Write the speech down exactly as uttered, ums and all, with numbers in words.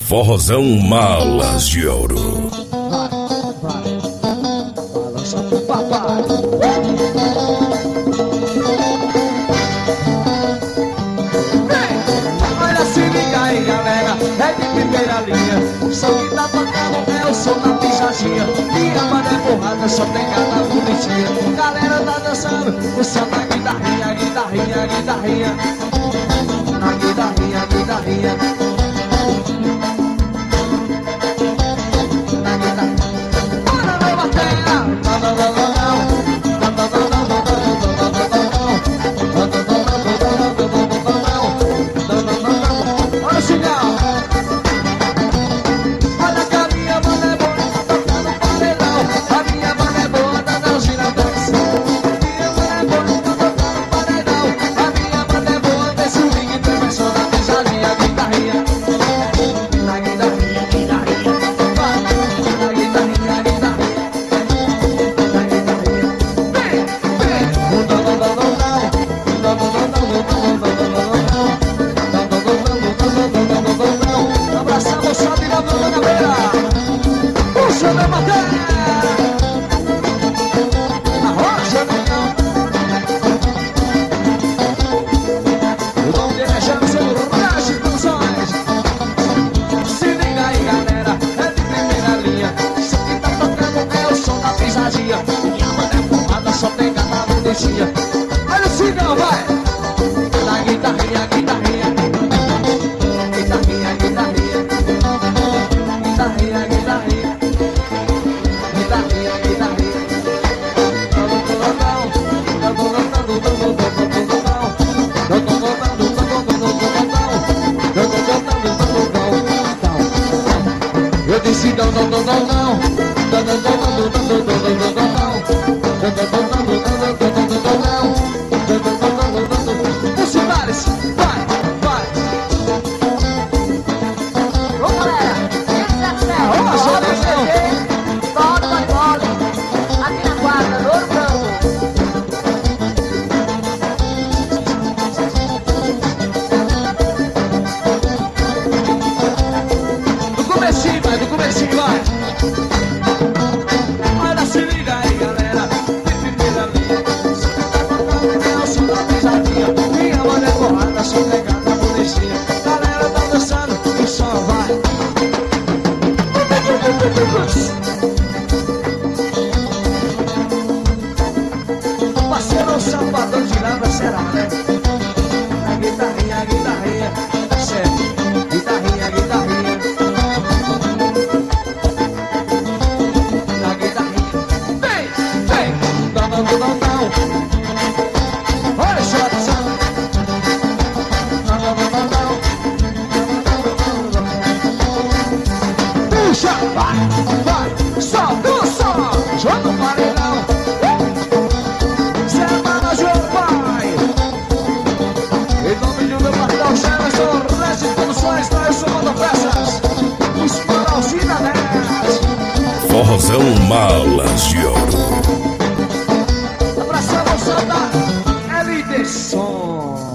Forrozão Malas de Ouro. Vai, vai, balança pro papai. Vem, olha, se liga aí, galera, é de primeira linha. Só que tá tocando é o som da pisadinha. E a banda é porrada, só tem cada bonitinha. Galera tá dançando, o som da guitarrinha, guitarrinha, guitarrinha. Na guitarrinha, guitarrinha. Olha o cigão, vai! Na guitarrinha, guitarrinha. Guitarrinha, guitarrinha. Guitarrinha, guitarrinha. Guitarrinha, guitarrinha. Eu disse não, não, não, não, não. Não, não, não, não, não, não, não, não, não, não. Parceiro, o salvador de lava será, né? A guitarrinha, a guitarrinha, tá certo. Guitarrinha, guitarrinha. A guitarrinha. Vem, vem. Não, não, não, não, não. Olha só a atenção. Não, não, não, não, não. Puxa, vai, vai. Solta o som. Joga o paredão. Forrozão Malas de Ouro. Abração, moçada. L D Som.